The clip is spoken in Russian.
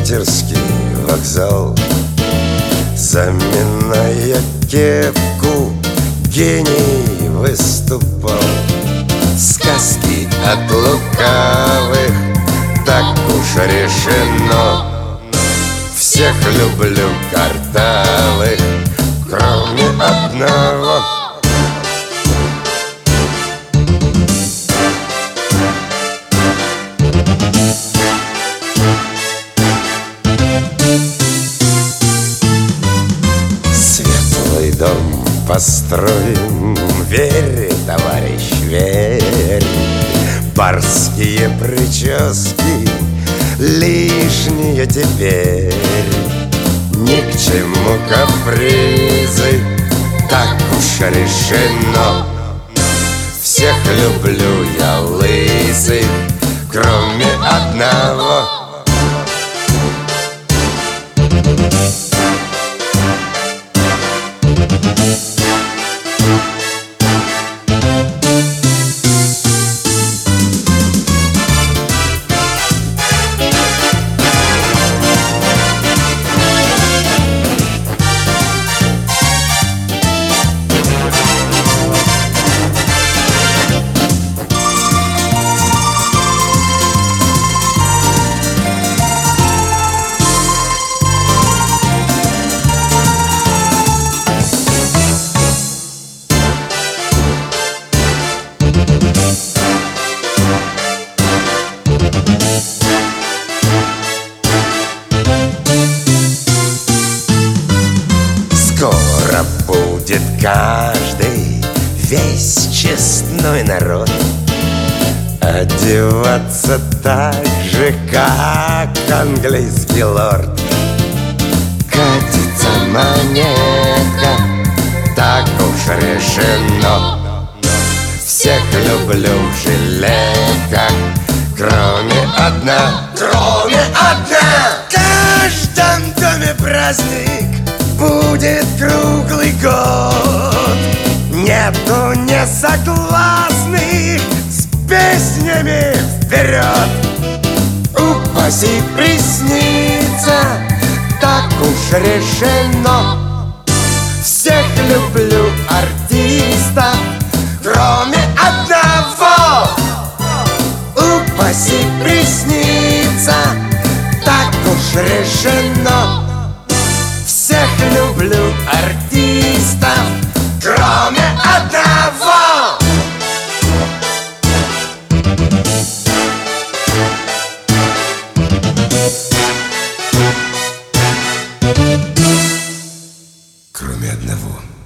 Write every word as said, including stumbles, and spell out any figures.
Питерский вокзал, заминая кепку, гений выступал. Сказки от лукавых, так уж решено. Всех люблю картавых, кроме одного. Светлый дом построим, верь, товарищ, верь. Барские прически лишние теперь. Ни к чему капризы, так уж решено. Всех люблю я лысых, кроме одного. Скоро будет каждый, весь честной народ, одеваться так же, как английский лорд. Катится монетка, так уж решено. Всех люблю в жилетках, кроме одна. Кроме одна! В каждом доме праздник будет круглый год. Нету несогласных, с песнями вперед. Упаси приснится, так уж решено. Всех люблю артистов, кроме одного. Упаси приснится, так уж решено. Всех люблю артистов, кроме одного. Кроме одного.